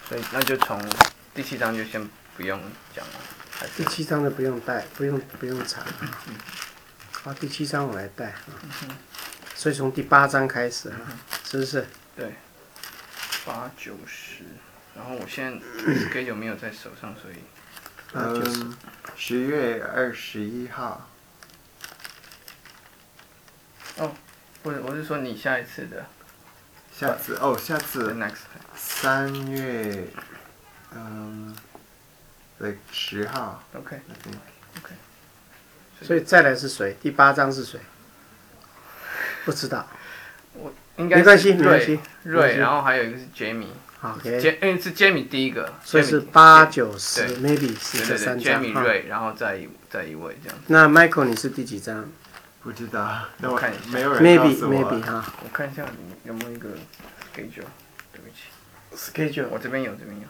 所以那就从第7章就先不用讲了。 第7章的不用带，不用查。好，第7章我来带。所以从第8章开始是不是？ 对，8、9、10。然后我现在 schedule 没有在手上，所以。 10月21号。 哦，不是，我是说你下一次的。 下次3月10号。 OK。 所以再来是谁？第8章是谁？不知道。 我应该没关系，没关系。 瑞，然后还有一个是 Jamie。 OK。 因为是 Jamie 第一个。 所以是8、9、10 ，maybe 是这3章。 Jamie 瑞，然后再一位这样。 那 Michael 你是第几章？ 不知道，那我看一下。 没有人告诉我。 Maybe 哈。 我看一下有没有一个 schedule， 对不起。 schedule。 我这边有。看一下。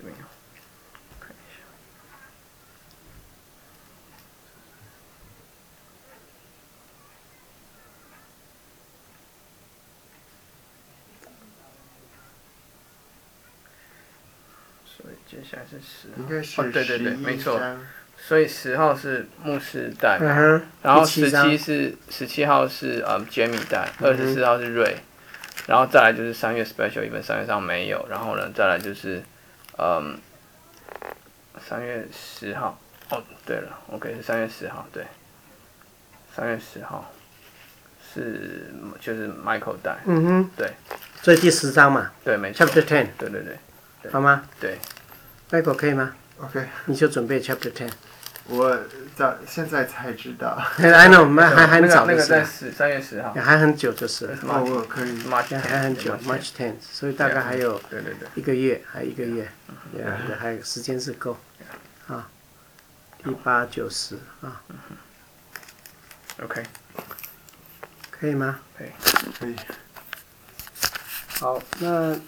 所以接下来是10号。 应该是对，没错。 章。 所以10号是牧师带，然后17号是Jamie 带，24号是瑞，然后再来就是3月 special event， 3月上没有，然后呢再来就是3月10号，哦对了 ，OK 是3月10号，对，3月10号就是 Michael 带，对， 所以第10章嘛， 对，没错 ，Chapter 10， 对， 好吗？ 对 ，Michael 可以吗 ？OK， 你就准备 Chapter 10。 我现在才知道。 I know， 还很早的事。那个在3月10号。 还很久就是了。 我可以。 还很久 ，March 10，所以大概还有1个月，还1个月，还有时间是够。啊，第8、9、10啊。 OK。 可以吗？ 可以。 好，那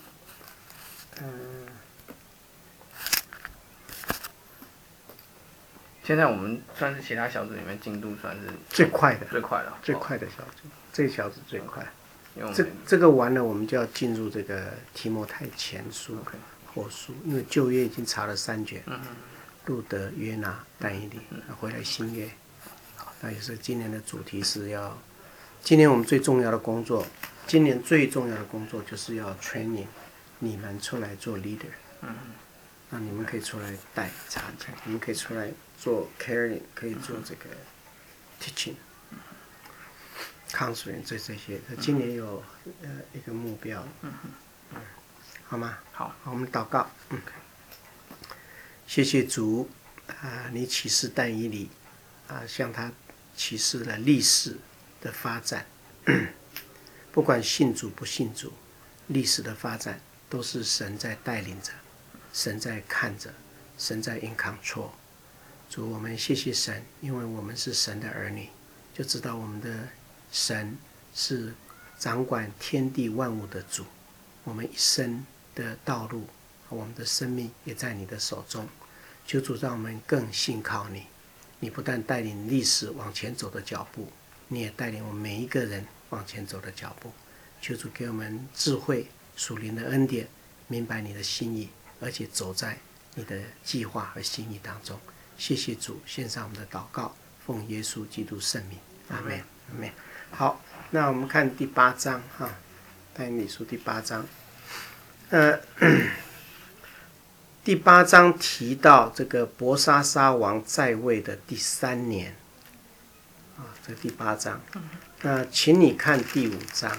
现在我们算是其他小组里面进度算是最快的小组，这个小组最快。这个完了，我们就要进入这个提摩太前书后书，因为旧约已经查了3卷，路德、约拿、但以理，回来新约。那也是今年的主题是要，今年我们最重要的工作，就是要 training 你们出来做 leader。那你们可以出来带查讲，你们可以出来做 caring， 可以做这个 teaching、counseling 这些。今年有一个目标，好吗？ 好， 我们祷告。谢谢主你启示但以理向他启示了历史的发展，不管信主不信主，历史的发展都是神在带领着。神在看着，神在 in control。主，我们谢谢神，因为我们是神的儿女，就知道我们的神是掌管天地万物的主。我们一生的道路，我们的生命也在你的手中。求主让我们更信靠你。你不但带领历史往前走的脚步，你也带领我们每一个人往前走的脚步。求主给我们智慧、属灵的恩典，明白你的心意。而且走在你的计划和心意当中，谢谢主，献上我们的祷告，奉耶稣基督圣名，阿们，阿们。好，那我们看第8章哈，但以理书第8章，第8章提到这个伯沙撒王在位的第3年，这第8章，那请你看第5章，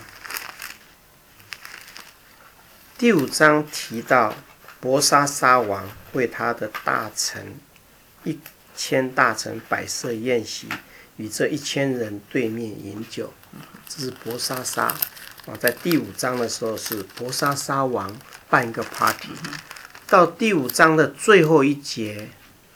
第5章提到。伯沙撒王为他的大臣1000大臣摆设宴席，与这1000人对面饮酒。这是伯沙撒在第5章的时候是伯沙撒王办一个 party。到第5章的最后一节，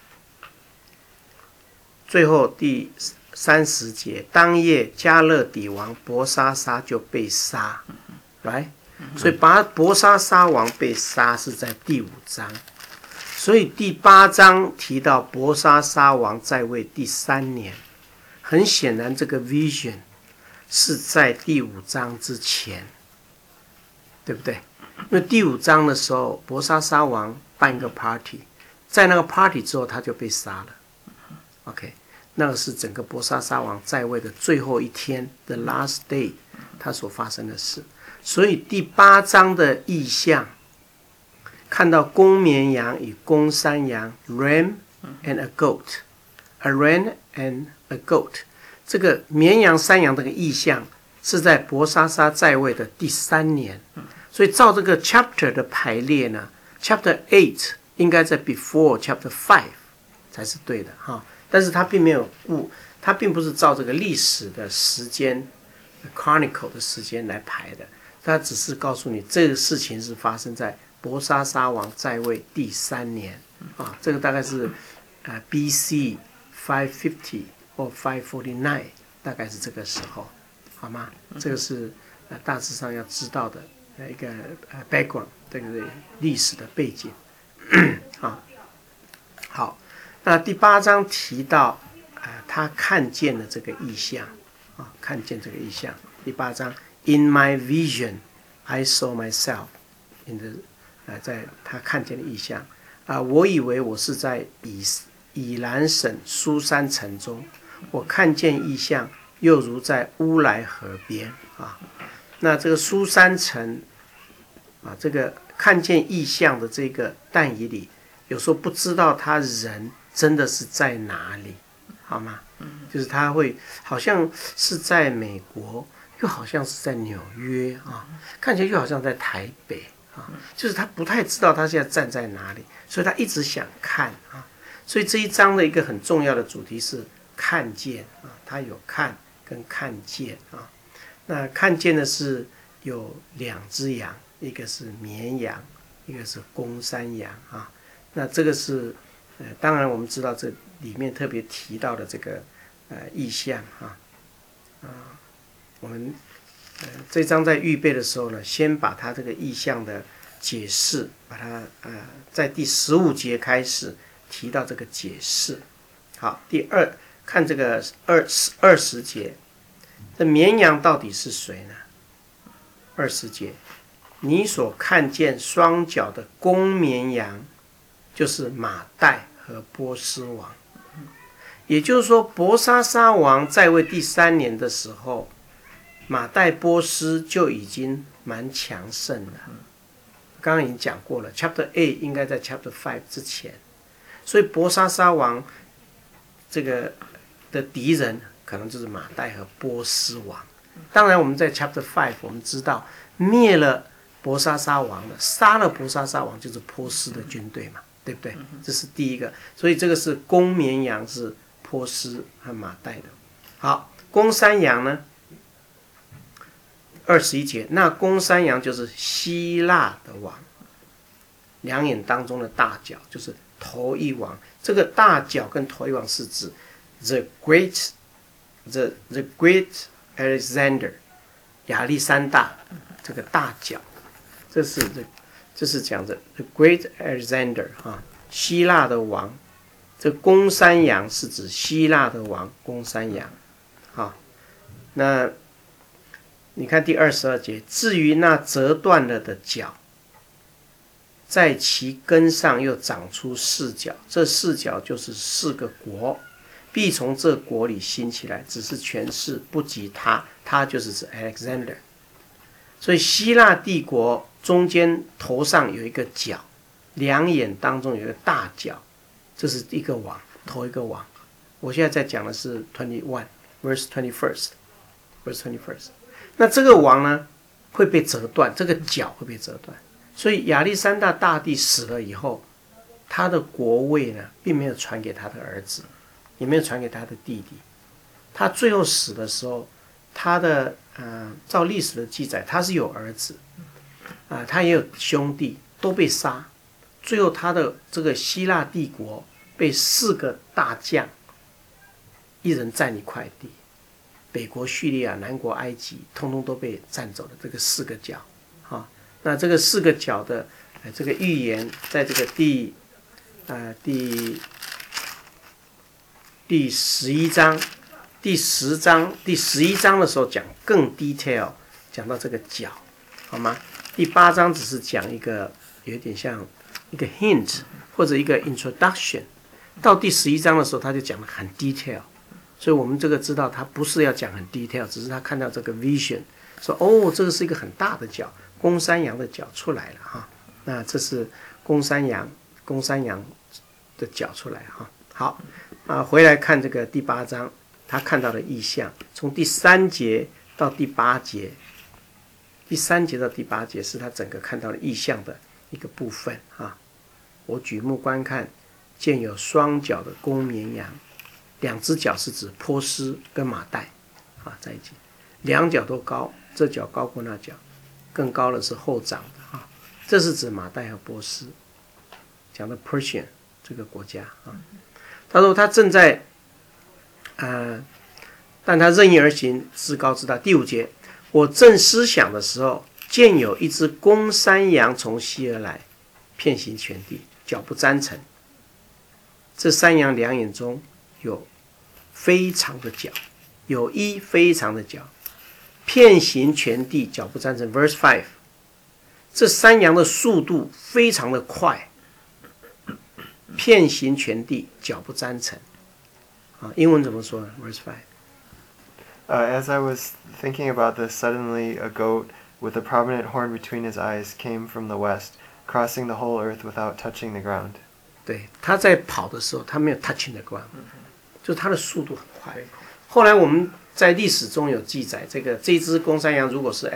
最后第30节，当夜加勒底王伯沙撒就被杀，来。所以伯沙撒王被杀是在第5章，所以第8章提到伯沙撒王在位第3年，很显然这个 vision 是在第5章之前，对不对？ 因为第5章的时候，伯沙撒王办一个 party， 在那个 party 之后他就被杀了。OK， 那个是整个伯沙撒王在位的最后一天 ，the last day， 他所发生的事。所以第8章的意象，看到公绵羊与公山羊 ，ram and a goat，a ram and a goat， 这个绵羊、山羊这个意象是在伯沙撒在位的第3年。所以照这个 chapter 的排列呢 ，chapter 8应该在 before chapter 5才是对的哈。但是他并没有他并不是照这个历史的时间 chronicle 的时间来排的，他只是告诉你这个事情是发生在伯沙撒王在位第3年啊，这个大概是BC 550或549，大概是这个时候，好吗？这个是大致上要知道的一个background， 这个历史的背景啊。好，那第8章提到他看见了这个意象啊，看见这个意象。第8章 ，In my vision, I saw myself in the，在他看见的意象我以为我是在以兰省苏珊城中，我看见意象，又如在乌来河边啊。那这个苏珊城这个看见意象的这个但以理，有时候不知道他人真的是在哪里，好吗？就是他会好像是在美国，又好像是在纽约啊，看起来又好像在台北啊，就是他不太知道他现在站在哪里，所以他一直想看啊。所以这一章的一个很重要的主题是看见啊，他有看跟看见啊。那看见的是有2只羊，一个是绵羊，一个是公山羊啊。那这个是当然我们知道这里面特别提到的这个意象我们这章在预备的时候呢，先把它这个意象的解释，把它在第15节开始提到这个解释。好，看这个20节，这绵羊到底是谁呢？20节，你所看见双脚的公绵羊，就是马代和波斯王。也就是说，伯沙撒王在位第3年的时候，马代波斯就已经蛮强盛了。刚刚已经讲过了 ，Chapter 8应该在 Chapter 5之前，所以伯沙撒王这个的敌人可能就是马代和波斯王。当然，我们在 Chapter 5我们知道灭了伯沙撒王了，杀了伯沙撒王就是波斯的军队嘛，对不对？这是第一个，所以这个是公绵羊是波斯和马代的。好，公山羊呢？21节，那公山羊就是希腊的王，两眼当中的大角就是头一王。这个大角跟头一王是指 the great Alexander， 亚历山大这个大角，这是讲的 the great Alexander 希腊的王。这公山羊是指希腊的王公山羊那你看第22节，至于那折断了的角，在其根上又长出4角，这4角就是4个国，必从这国里兴起来，只是权势不及他，他就是指 Alexander。所以希腊帝国中间头上有一个角，两眼当中有一个大角，这是一个王，头一个王。我现在在讲的是21 verse 21st。那这个王呢会被折断，这个角会被折断。所以亚历山大大帝死了以后，他的国位呢并没有传给他的儿子，也没有传给他的弟弟。他最后死的时候，他的照历史的记载，他是有儿子他也有兄弟，都被杀。最后他的这个希腊帝国被4个大将一人占一块地，北国叙利亚、南国埃及通通都被占走了，这个4个角那这个4个角的这个预言在这个第11章、第11章的时候讲更 detail， 讲到这个角，好吗？ 第8章只是讲一个有点像一个 hint 或者一个 introduction， 到第11章的时候他就讲得很 detail， 所以我们这个知道他不是要讲很 detail， 只是他看到这个 vision， 说哦，这个是一个很大的角，公山羊的角出来了哈，那这是公山羊的角出来哈。好回来看这个第8章，他看到的意象，从第3节到第8节。第3节到第8节是他整个看到的意象的一个部分啊。我举目观看，见有双脚的公绵羊，2只脚是指波斯跟马代啊在一起，2脚都高，这脚高过那脚，更高的是后长的啊。这是指马代和波斯，讲的 Persian 这个国家啊。他说他正在但他任意而行，至高至大。第5节。我正思想的时候，见有一只公山羊从西而来，遍行全地，脚不沾尘。这山羊2眼中有非常的角，有一非常的角，遍行全地，脚不沾尘。Verse 5， 这山羊的速度非常的快，遍行全地，脚不沾尘。英文怎么说呢 ？Verse 5。 As I was thinking about this, suddenly a goat with a prominent horn between his eyes came from the west, crossing the whole earth without touching the ground. 对，他在跑的时候，他没有 touching the ground， 就是他的速度很快。后来我们在历史中有记载，这只公山羊如果是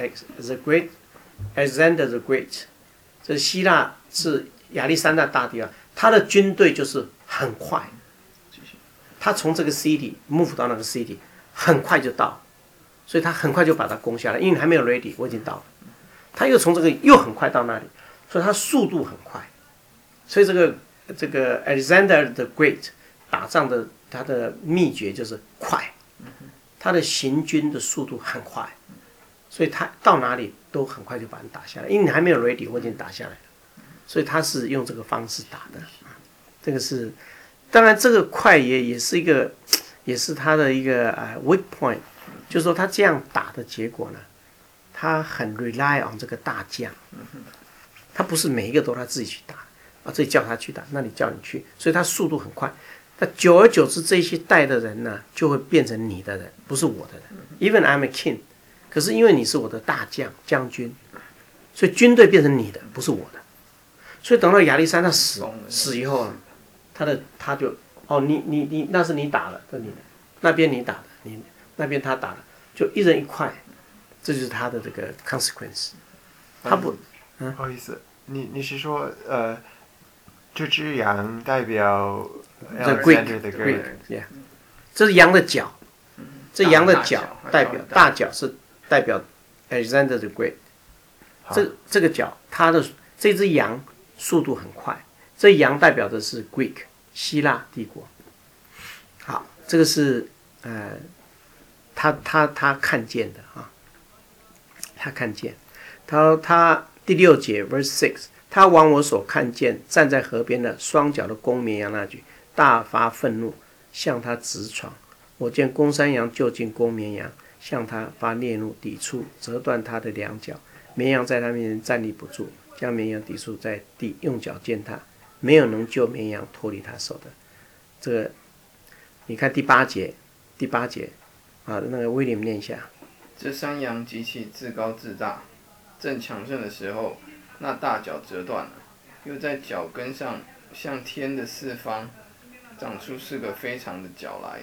Alexander the Great， 这希腊是亚历山大大帝啊，他的军队就是很快，他从这个 city move 到那个 city。很快就到，所以他很快就把它攻下来，因为还没有 ready， 我已经到了。他又从这个又很快到那里，所以他速度很快。所以这个 Alexander the Great 打仗的他的秘诀就是快，他的行军的速度很快，所以他到哪里都很快就把人打下来，因为你还没有 ready， 我已经打下来了，所以他是用这个方式打的。这个是，当然这个快也是一个。也是他的一个weak point， 就是说他这样打的结果呢，他很 rely on 这个大将，他不是每一个都他自己去打这里叫他去打，那里叫你去，所以他速度很快。那久而久之，这些带的人呢，就会变成你的人，不是我的人。Even I'm a king， 可是因为你是我的大将军，所以军队变成你的，不是我的。所以等到亚历山大死以后呢，他就。你那是你打了，这你那边你打的，你那边他打了，就一人一块，这就是他的这个 consequence。他不， 不好意思，你是说这只羊代表 Alexander the Great， 这是羊的脚，这羊的脚代表大脚是代表 Alexander the Great。这个脚，这只羊速度很快，这羊代表的是 Greek。希腊帝国，好，这个是他看见的啊，他看见，他第6节 verse 6， 他往我所看见站在河边的双脚的公绵羊那句，大发愤怒，向他直闯。我见公山羊就近公绵羊，向他发烈怒，抵触，折断他的2脚。绵羊在他面前站立不住，将绵羊抵触在地，用脚践踏。没有能救绵羊脱离他手的。这个你看第8节那个威廉念一下。 这山羊极其自高自大，正强盛的时候，那大脚折断了，又在脚跟上向天的四方长出4个非常的角来。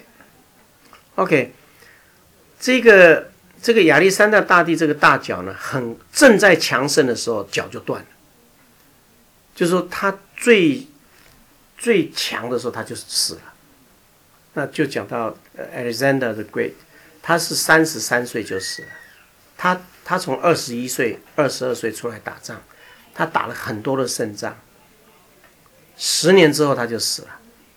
OK， 这个亚历山大大帝这个大脚呢，正在强盛的时候脚就断了，就是说他最强的时候他就死了。那就讲到 Alexander the Great， 他是33岁就死了。他从21岁、22岁出来打仗，他打了很多的胜仗。10年之后他就死了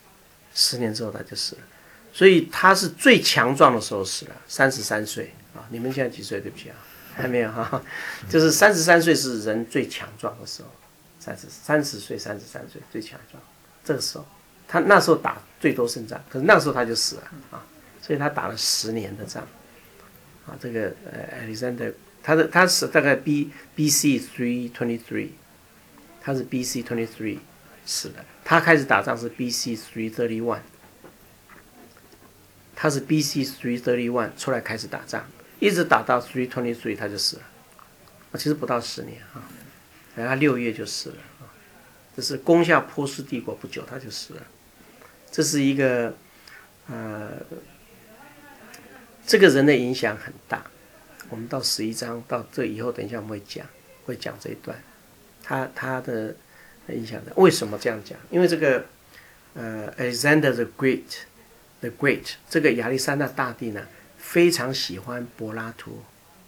，10年之后他就死了。所以他是最强壮的时候死了，33岁啊！你们现在几岁？对不起啊，还没有哈。就是33岁是人最强壮的时候，30岁、33岁最强壮。这个时候，他那时候打最多胜仗，可是那时候他就死了啊！所以他打了10年的仗啊。这个Alexander 他是大概 BC 323，他是 BC 23死的。他开始打仗是 BC 331，他是 BC 331出来开始打仗，一直打到323他就死了。其实不到10年啊，他6月就死了啊。这是攻下波斯帝国不久他就死了。这是一个这个人的影响很大。我们到11章到这以后，等一下我们会讲这一段，他的影响的。为什么这样讲？因为这个Alexander the Great 这个亚历山大大帝呢，非常喜欢柏拉图、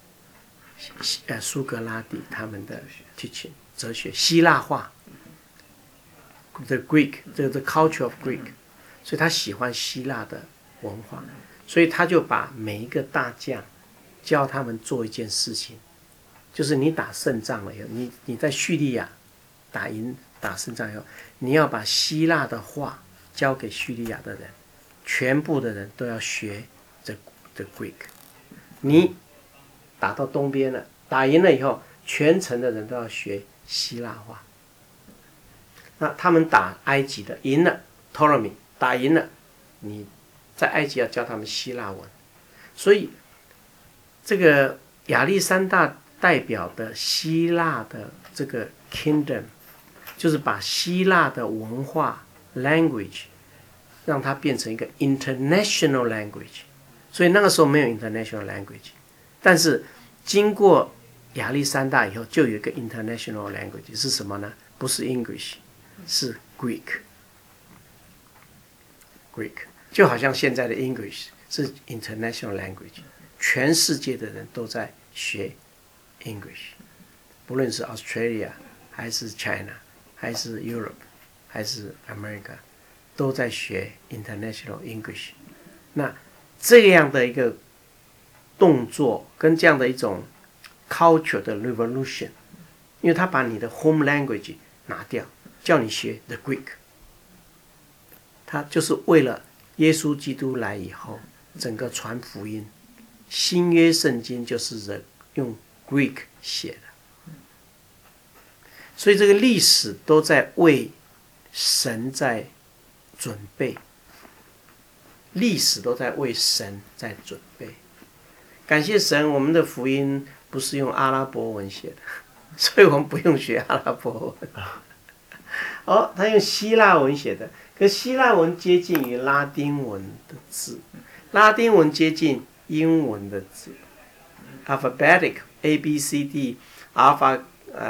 苏格拉底他们的哲学，希腊化 ，the Greek， the culture of Greek， 所以他喜欢希腊的文化，所以他就把每一个大将教他们做一件事情，就是你打胜仗了以后，你在叙利亚打胜仗以后，你要把希腊的话交给叙利亚的人，全部的人都要学 the Greek。你打到东边了，打赢了以后，全城的人都要学希腊话。那他们打埃及的赢了 ，Ptolemy 打赢了，你在埃及要教他们希腊文。所以这个亚历山大代表的希腊的这个 kingdom， 就是把希腊的文化 language 让它变成一个 international language。所以那个时候没有 international language， 但是经过亚历山大以后，就有一个 international language， 是什么呢？不是 English， 是 Greek， 就好像现在的 English 是 international language， 全世界的人都在学 English， 不论是 Australia 还是 China 还是 Europe 还是 America， 都在学 international English。那这样的一个动作跟这样的一种 culture 的 revolution， 因为他把你的 home language 拿掉，叫你学 the Greek， 他就是为了耶稣基督来以后，整个传福音，新约圣经就是用 Greek 写的，所以这个历史都在为神在准备。历史都在为神在准备，感谢神，我们的福音不是用阿拉伯文写的，所以我们不用学阿拉伯文。他用希腊文写的，可希腊文接近于拉丁文的字，拉丁文接近英文的字 ，alphabetic A B C D alpha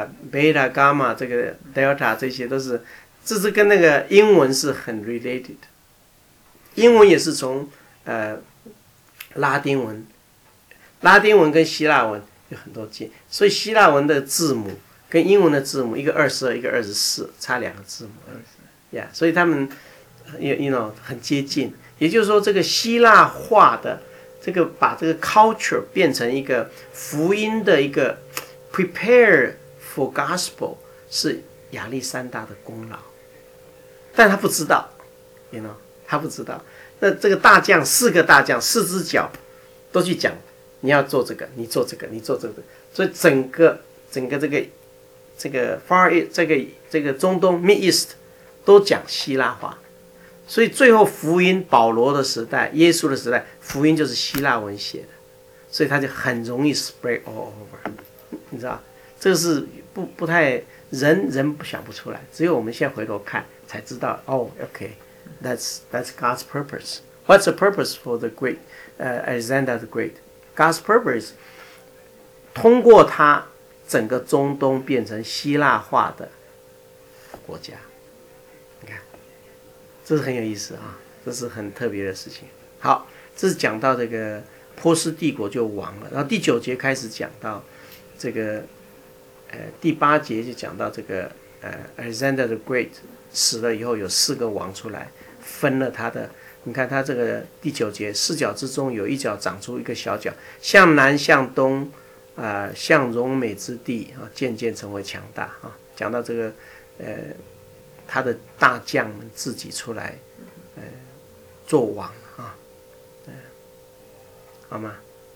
beta gamma 这个 delta 这些都是，这是跟那个英文是很 related。英文也是从拉丁文跟希腊文有很多近，所以希腊文的字母跟英文的字母，一个22，一个24，差2个字母而已，所以他们很接近。也就是说，这个希腊化的这个把这个 culture 变成一个福音的一个 prepare for gospel， 是亚历山大的功劳，但他不知道他不知道。那这个大将，4个大将，4只脚都去讲，你要做这个，你做这个，你做这个，所以整个这个 Far East 这个中东 Mid East 都讲希腊话，所以最后福音保罗的时代，耶稣的时代，福音就是希腊文写的，所以他就很容易 spread all over， 你知道，这个是不太人想不出来，只有我们现在回头看才知道。OK。That's God's purpose. What's the purpose for the great Alexander the Great? God's purpose 通过他整个中东变成希腊化的国家。你看，这是很有意思啊，这是很特别的事情。好，这是讲到这个波斯帝国就亡了，然后第9节开始讲到这个第8节就讲到这个Alexander the Great 死了以后，有4个王出来分了他的。你看他这个第9节，4角之中有一角长出一个小角，向南向东向荣美之地渐渐成为强大讲到这个他的大将们自己出来做王好吗？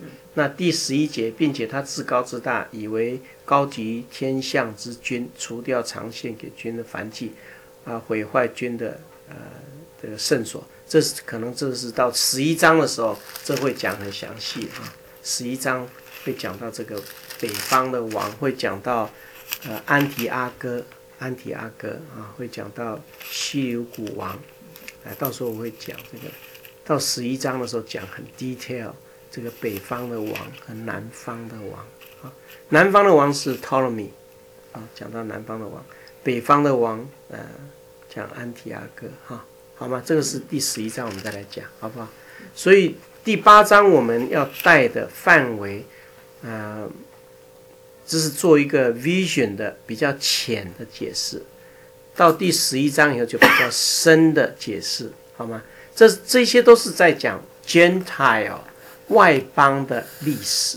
那第11节，并且他自高自大，以为高级天象之君，除掉常献给君的燔祭，毁坏君的这个圣所。这是可能这是到11章的时候，这会讲很详细11章会讲到这个北方的王，会讲到安提阿哥会讲到西流古王，到时候我会讲这个。到11章的时候讲很 detail 这个北方的王和南方的王南方的王是 Ptolemy 讲到南方的王，北方的王讲安提阿哥好吗？这个是第11章，我们再来讲好不好？所以第8章我们要带的范围这是做一个 vision 的比较浅的解释，到第11章以后就比较深的解释，好吗？这些都是在讲 Gentile 外邦的历史，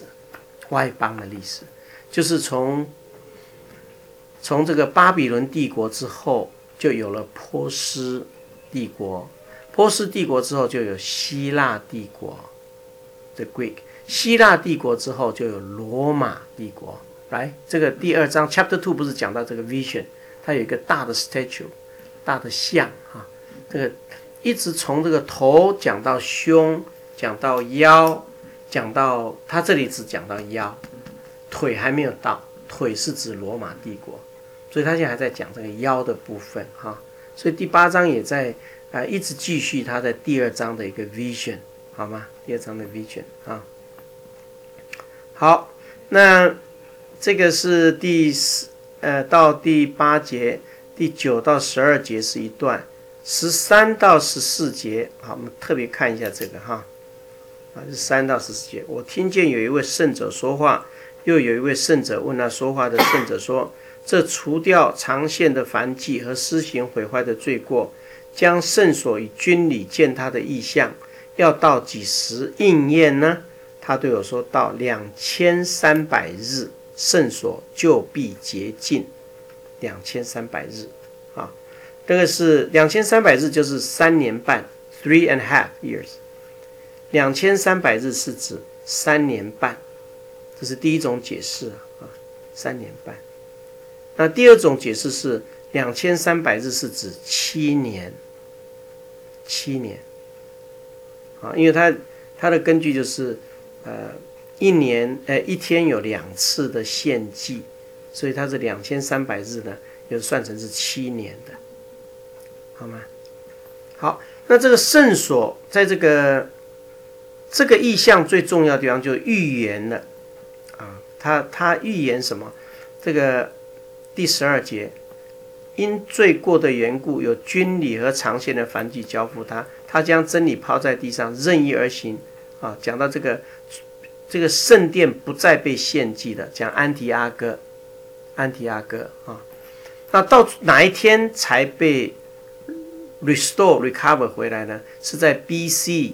就是从这个巴比伦帝国之后，就有了波斯帝国，波斯帝国之后就有希腊帝国 ，the Greek， 希腊帝国之后就有罗马帝国。来，这个第2章 Chapter 2不是讲到这个 vision， 它有一个大的 statue， 大的像这个。一直从这个头讲到胸，讲到腰，讲到他这里只讲到腰，腿还没有到，腿是指罗马帝国，所以他现在还在讲这个腰的部分所以第8章也在一直继续他在第2章的一个 vision， 好吗？第2章的 vision 好，那这个是到第8节，第9到12节是一段。13到14节，好，我们特别看一下这个13到14节。我听见有一位圣者说话，又有一位圣者问那说话的圣者说：“这除掉常献的燔祭和施行毁坏的罪过，将圣所与军礼见他的意象，要到几时应验呢？”他对我说：“到2300日，圣所就必洁净。2300日。”这个是2300日，就是3年半 3.5 years。2300日是指3年半，这是第一种解释3年半。那第二种解释是2300日是指7年，7年因为它的根据就是一天有2次的献祭，所以它是2300日呢，就算成是7年的。好吗？好，那这个圣所在这个意象最重要的地方就预言了他预言什么？这个第12节，因罪过的缘故，有军礼和常献的燔祭交付他，他将真理抛在地上，任意而行讲到这个圣殿不再被献祭了，讲安提阿哥那到哪一天才被recover 回来呢？是在 BC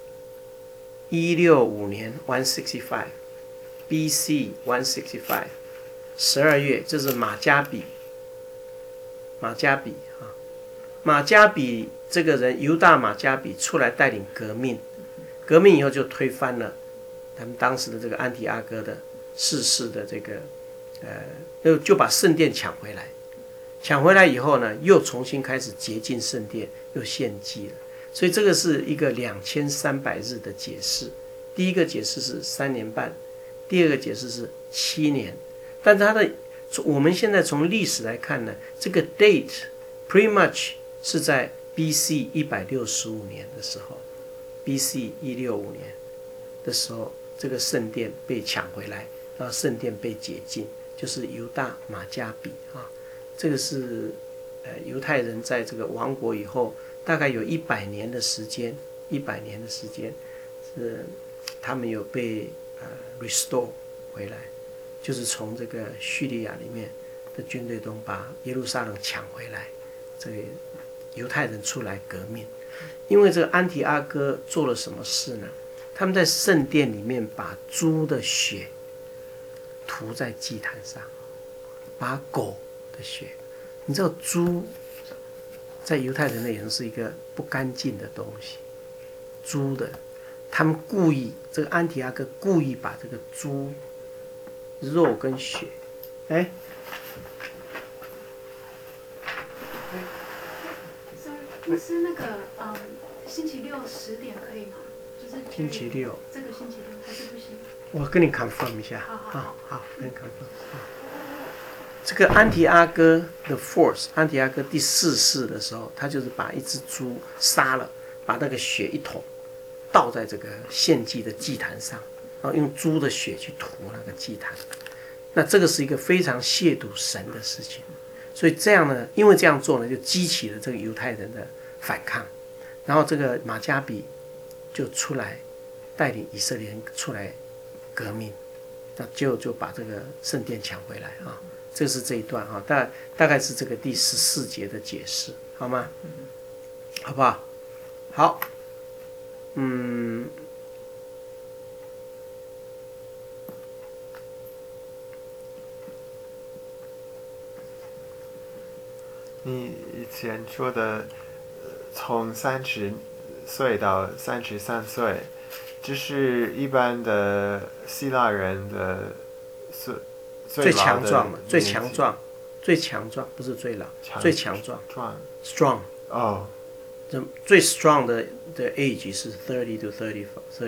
165年 165 BC 165 12月，这是马加比这个人，犹大马加比出来带领革命以后就推翻了他们当时的这个安提阿哥的逝世的这个就把圣殿抢回来以后呢，又重新开始洁净圣殿，又献祭了。所以这个是一个2300日的解释。第一个解释是3年半，第二个解释是7年。但我们现在从历史来看呢，这个 date pretty much 是在 BC 165年的时候 ，BC 165年的时候，这个圣殿被抢回来，然后圣殿被解禁，就是犹大马加比这个是犹太人在这个亡国以后，大概有100年的时间是他们有被restore 回来，就是从这个叙利亚里面的军队中把耶路撒冷抢回来，这个犹太人出来革命。因为这个安提阿哥做了什么事呢？他们在圣殿里面把猪的血涂在祭坛上，把狗的血，你知道猪在犹太人的眼中是一个不干净的东西，猪的他们故意这个安提阿哥故意把这个猪肉跟血，哎。 是那个星期六10点可以吗？就是星期六， 这个星期六还是不行？ 我跟你 confirm 一下。 好， 跟你 confirm。这个安提阿哥的 force， 安提阿哥第4世的时候，他就是把一只猪杀了，把那个血一桶倒在这个献祭的祭坛上，然后用猪的血去涂那个祭坛。那这个是一个非常亵渎神的事情，所以这样呢，因为这样做呢，就激起了这个犹太人的反抗，然后这个马加比就出来带领以色列人出来革命，那就把这个圣殿抢回来啊。这是这一段啊，大概是这个第14节的解释，好吗？好不好？好， 你以前说的，从30岁到33岁，这是一般的希腊人的最强壮的，最强壮，不是最老，最强壮 ，strong。 哦。 最 strong 的 age 是30 to 33。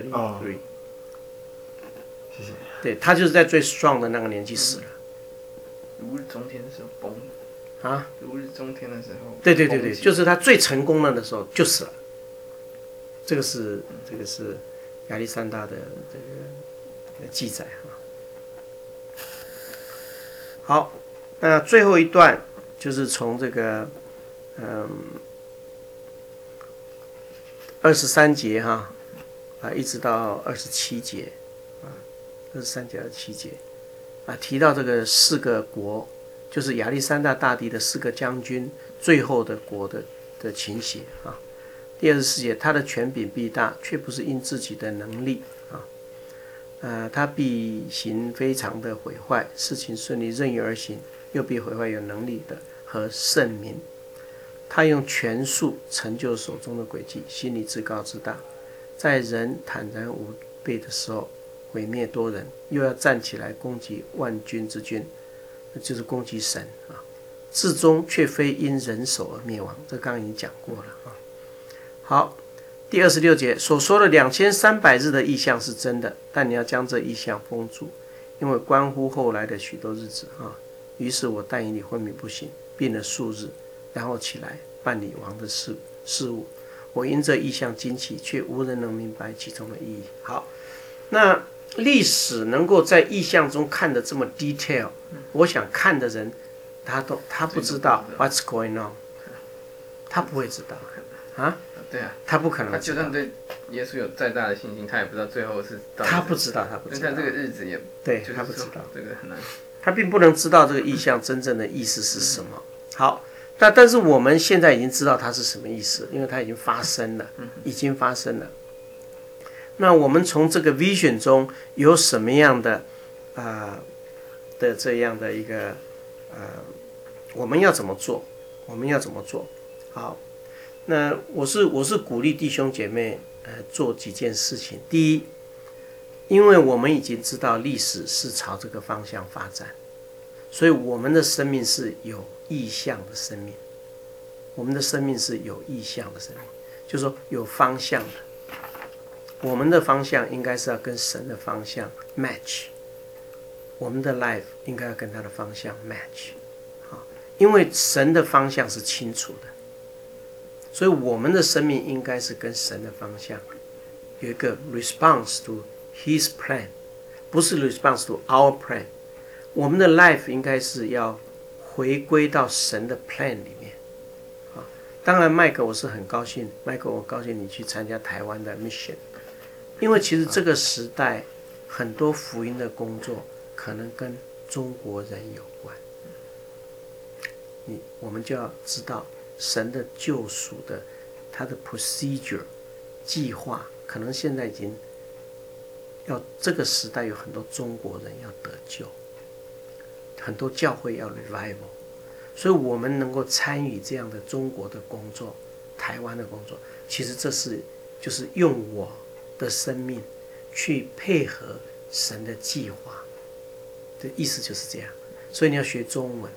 谢谢。 对，他就是在最 strong 的那个年纪死了。 如日中天的时候崩。 啊？ 如日中天的时候。 对，就是他最成功了的时候就死了。这个是亚历山大的这个记载啊。好，那最后一段就是从这个23节哈一直到27节23节27节提到这个4个国，就是亚历山大大帝的4个将军最后的国的情形啊。第24节，他的权柄必大，却不是因自己的能力他必行非常的毁坏，事情顺利任意而行，又必毁坏有能力的和圣民。他用权术成就手中的诡计，心里自高自大，在人坦然无备的时候毁灭多人，又要站起来攻击万军之君，那就是攻击神啊。至终却非因人手而灭亡，这刚刚已经讲过了啊。好，第26节所说的2300日的意象是真的，但你要将这意象封住，因为关乎后来的许多日子啊。于是我但以理昏迷不醒，病了数日，然后起来办理王的事务。我因这意象惊奇，却无人能明白其中的意义。好，那历史能够在意象中看得这么 detail， 我想看的人他不知道 what's going on， 他不会知道啊。 对啊， 他不可能。 他就算对耶稣有再大的信心，他也不知道最后是。 他不知道。 但这个日子也对，他不知道， 这个很难。 他并不能知道这个意象真正的意思是什么。好，但是我们现在已经知道它是什么意思，因为它已经发生了，那我们从这个 vision 中有什么样的的这样的一个我们要怎么做？好。那我是鼓励弟兄姐妹做几件事情。第一，因为我们已经知道历史是朝这个方向发展，所以我们的生命是有意向的生命。就是说有方向的。我们的方向应该是要跟神的方向 match， 我们的 life 应该要跟他的方向 match， 因为神的方向是清楚的。所以我们的生命应该是跟神的方向有一个 response to His plan， 不是 response to our plan。我们的 life 应该是要回归到神的 plan 里面。当然，麦克我是很高兴，我高兴你去参加台湾的 mission， 因为其实这个时代很多福音的工作可能跟中国人有关。我们就要知道。神的救赎的他的 procedure 计划，可能现在已经要这个时代有很多中国人要得救，很多教会要 revival， 所以我们能够参与这样的中国的工作，台湾的工作，其实这是就是用我的生命去配合神的计划。的意思就是这样。所以你要学中文，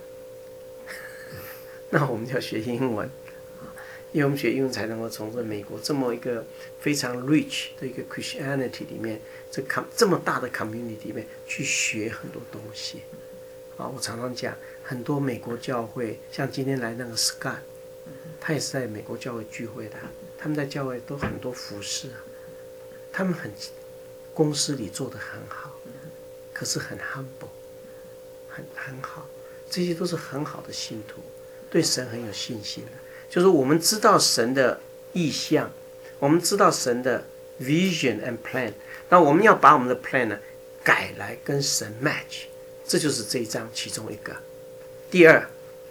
那我们就要学英文，因为我们学英文才能够从这美国这么一个非常 rich 的一个 Christianity 里面，这么大的 community 里面去学很多东西。我常常讲，很多美国教会，像今天来那个 Scott， 他也是在美国教会聚会的，他们在教会都很多服侍他们公司里做得很好，可是很 humble， 很好，这些都是很好的信徒，对神很有信心的。就是我们知道神的意象，我们知道神的 vision and plan， 那我们要把我们的 plan 呢改来跟神 match， 这就是这一章其中一个。第二，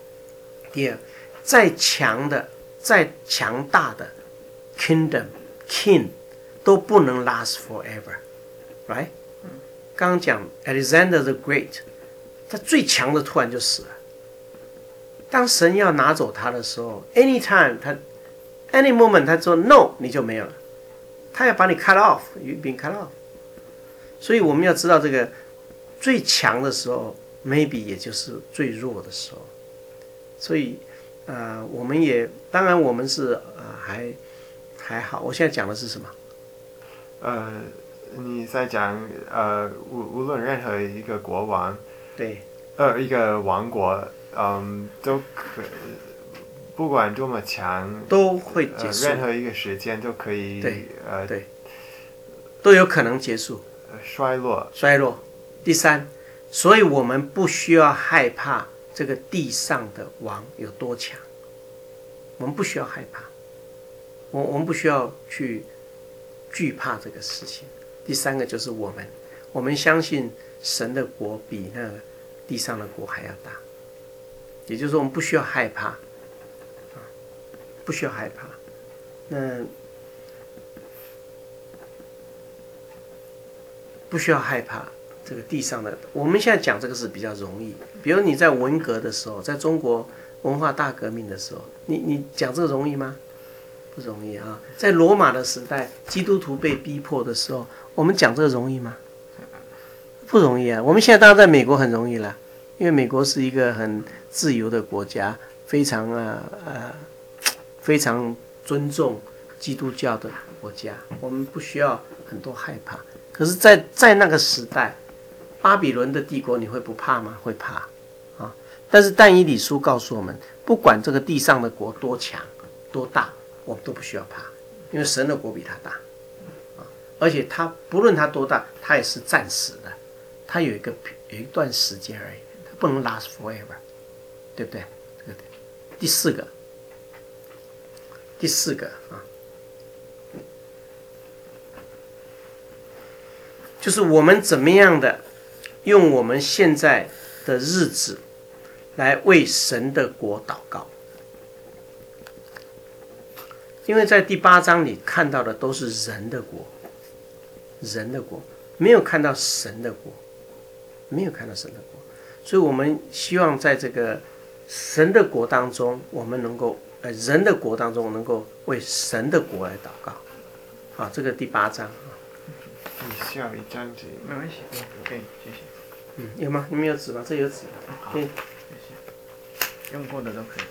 再强大的 king 都不能 last forever，right？ 刚刚讲 Alexander the Great， 他最强的突然就死了。当神要拿走他的时候 ，anytime any moment 他说 no， 你就没有了。他要把你 cut off，you been cut off。所以我们要知道这个最强的时候 ，maybe 也就是最弱的时候。所以我们也当然我们是还好。我现在讲的是什么？ 你在讲无论任何一个国王， 对， 一个王国，都不管多么强， 都会结束。 任何一个时间都可以， 对，都有可能结束， 衰落。 第三，所以我们不需要害怕这个地上的王有多强，我们不需要害怕，我们不需要去惧怕这个事情。第三个就是我们相信神的国比那个地上的国还要大，也就是说我们不需要害怕，不需要害怕。那不需要害怕这个地上的。我们现在讲这个是比较容易，比如你在文革的时候，在中国文化大革命的时候，你讲这个容易吗？不容易啊！在罗马的时代，基督徒被逼迫的时候，我们讲这个容易吗？不容易啊！我们现在当然在美国很容易了，因为美国是一个很自由的国家，非常尊重基督教的国家，我们不需要很多害怕。可是在那个时代，巴比伦的帝国你会不怕吗？会怕啊！但是但以理书告诉我们，不管这个地上的国多强多大，我们都不需要怕，因为神的国比他大，而且他不论他多大，他也是暂时的，他有一段时间而已，他不能 last forever， 对不对？第四个就是我们怎么样的用我们现在的日子来为神的国祷告。因为在第8章里看到的都是人的国，没有看到神的国，所以我们希望在这个神的国当中，我们能够人的国当中能够为神的国来祷告。好，这个第8章你需要一张纸？ 没关系，可以，谢谢。 有吗？你们有纸吗？这有纸。 好，谢谢。用过的都可以。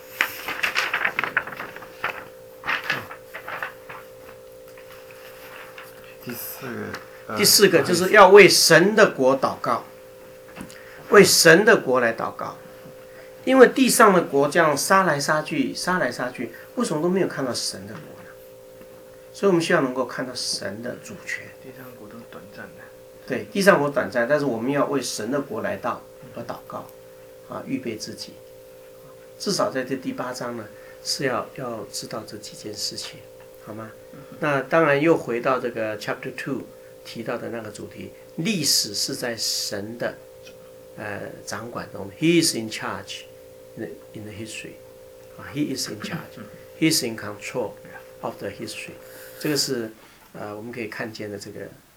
第四个就是要为神的国祷告，为神的国来祷告。因为地上的国这样杀来杀去，为什么都没有看到神的国呢？所以我们希望能够看到神的主权。 地上国都是短暂的。 对，地上国短暂，但是我们要为神的国来到而祷告，预备自己。至少在这第8章呢，是要知道这几件事情，好吗？那当然又回到这个 Chapter 2提到的那个主题，历史是在神的掌管中 ，He is in charge in the history， He is in charge， He is in control of the history。这个是我们可以看见的这个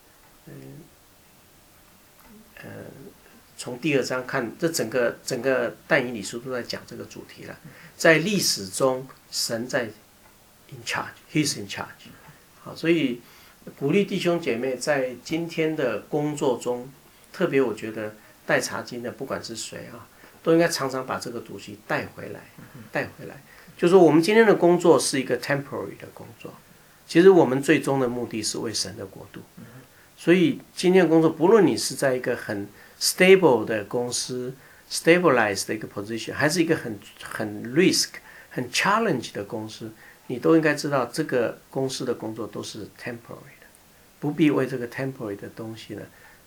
从第2章看，这整个但以理书都在讲这个主题了。在历史中，神在 in charge， He is in charge。好，所以鼓励弟兄姐妹在今天的工作中，特别我觉得带查经的，不管是谁啊，都应该常常把这个东西带回来。就是说我们今天的工作是一个 temporary 的工作，其实我们最终的目的是为神的国度。所以今天的工作，不论你是在一个很 stable 的公司 ，stabilized 的一个 position， 还是一个很 risk、很 challenge 的公司，你都应该知道这个公司的工作都是 temporary 的，不必为这个 temporary 的东西呢，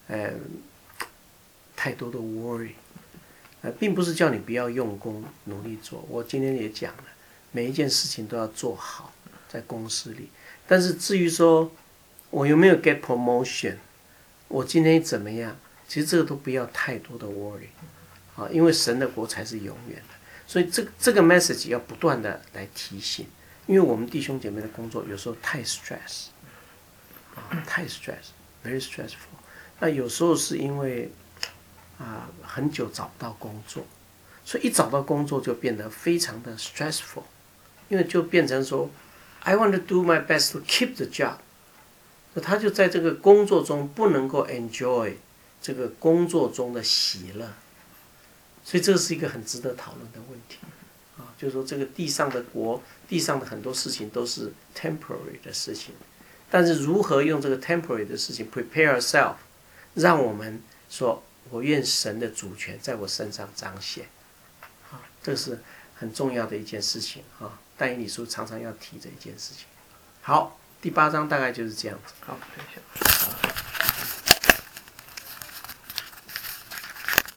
太多的 worry。并不是叫你不要用功努力做，我今天也讲了，每一件事情都要做好，在公司里。但是至于说我有没有 get promotion， 我今天怎么样，其实这个都不要太多的 worry， 因为神的国才是永远的。所以这个 message 要不断的来提醒，因为我们弟兄姐妹的工作有时候太 stress， 太 stress，very stressful。那有时候是因为很久找不到工作，所以一找到工作就变得非常的 stressful， 因为就变成说 I want to do my best to keep the job， 他就在这个工作中不能够 enjoy 这个工作中的喜乐，所以这是一个很值得讨论的问题就是说这个地上的国，地上的很多事情都是 temporary 的事情，但是如何用这个 temporary 的事情 prepare ourselves， 让我们说我愿神的主权在我身上彰显，这是很重要的一件事情但以理书常常要提这一件事情。好，第8章大概就是这样子。 好，等一下。